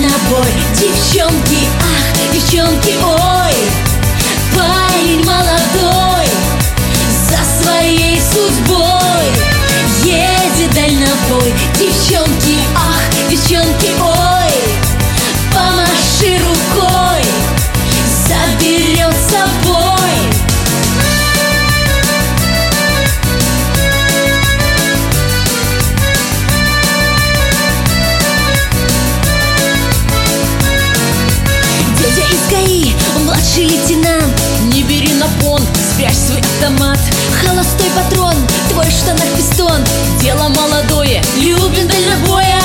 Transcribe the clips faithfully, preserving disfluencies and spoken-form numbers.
дальнобой. Девчонки, ах, девчонки, ой. Парень молодой за своей судьбой едет дальнобой. Девчонки, ах, девчонки, ой. Помаши рукой, заберет с собой. Дядя из ГАИ, младший лейтенант, не бери на понт, спрячь свой автомат. Холостой патрон, твой в штанах пистон. Дело молодое, любим дальнобоя.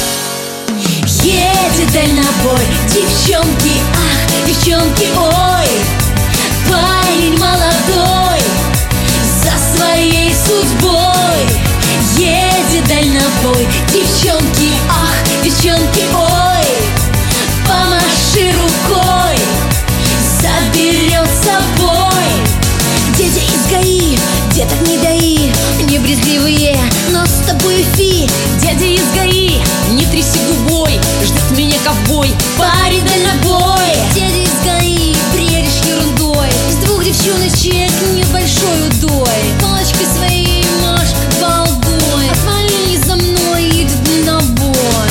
Едет дальнобой. Девчонки, ах, девчонки, ой. Парень молодой за своей судьбой едет дальнобой. Девчонки, ах, девчонки, ой. Помаши рукой, заберет с собой. Дядя из ГАИ, деток не даи, не брезгливые, но с тобой фи. Дядя из ГАИ, не тряси губой, ждет меня ковбой, парень дальнобой. Дядя из ГАИ, бредишь ерундой, с двух девчоночек небольшой удой. Палочкой своей машь как балдой, отвали за мной, едет дальнобой.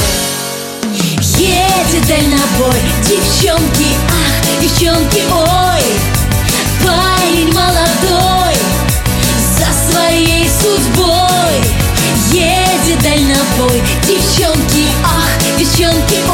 Едет дальнобой. Девчонки, ах, девчонки, ой. Парень молодой за своей судьбой едет дальнобой. Девчонки, ах, девчонки,